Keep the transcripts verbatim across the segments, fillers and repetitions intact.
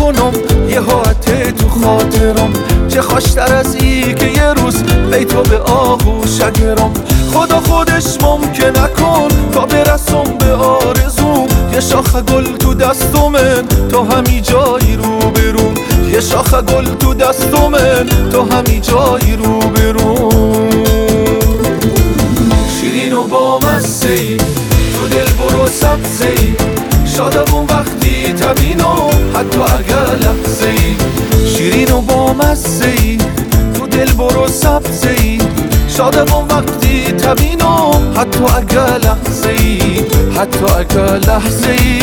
کنم یه حاطه تو خاطرم، چه خوشتر از ای که یه روز بی تو به آغوش گرم. خدا خودش ممکن نکن تا برسم به آرزوم، یه شاخ گل تو دستمن تو همی جایی رو برون، یه شاخ گل تو دستمن تو همی جایی رو برون. شیرین و با مزه ای تو دل برو سبزه ای، شادمون وقتی تبینم حتی اگر لحظه ای. شیرین و با مزه ای تو دل برو سبزه ای، شادمون وقتی تبینم حتی اگر لحظه ای، حتی اگر لحظه ای.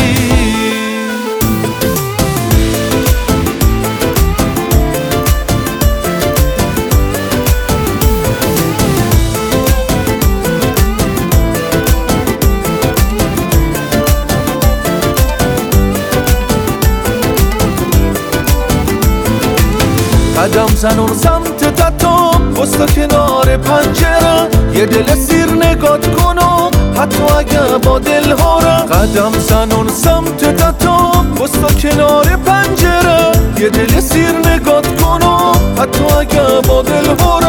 قدم زنون سمت تتام وستا کنار پنجره، یه دل سیر نگات کنم حتی اگه با دل هارم. قدم زنون سمت تتام وستا کنار پنجره، یه دل سیر نگات کنم حتی اگه با دل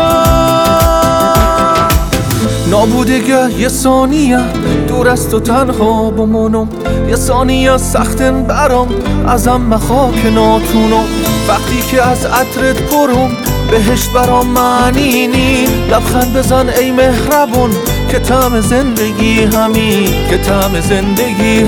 هارم. نابودگه یه ثانیه دور از تو تنها بمونم، یه ثانیه سختن برام ازم مخوا که ناتونم. وقتی که از عطرت پرم بهشت برام معنی نی، لبخند بزن ای مهربون که طعم زندگی همین، که طعم زندگی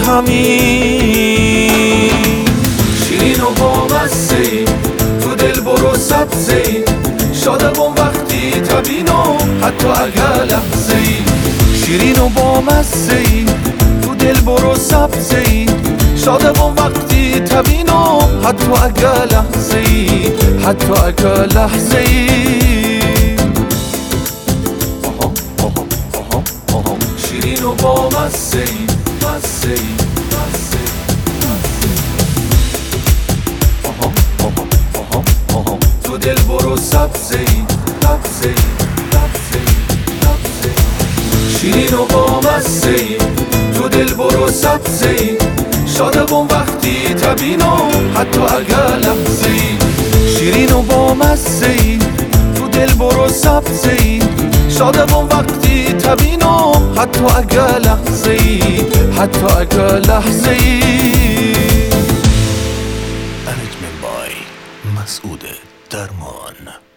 همین. شیرین و با مزه ای تو دل برو سبزه ای، شادمون وقتی تبینم حتی اگر لحظه ای. شیرین و با مزه ای تو دل برو سبزه ای، شادمون وقتی تبینم حتی اگر لحظه ای، حتی اگر لحظه ای. شیرین و با مزه ای مزه ای مزه ای، تو دل برو سبزه ای سبزه ای سبزه ای سبزه ای. شیرین و با مزه ای تو دل برو سبزه ای، شادمون وقتی تبینم حتی اگر لحظه ای. شیرین و با مزه ای تو دل برو سبزه ای، شادمون وقتی تبینم حتی اگر لحظه ای، حتی اگر لحظه ای. انجمن بای مسعود درمان.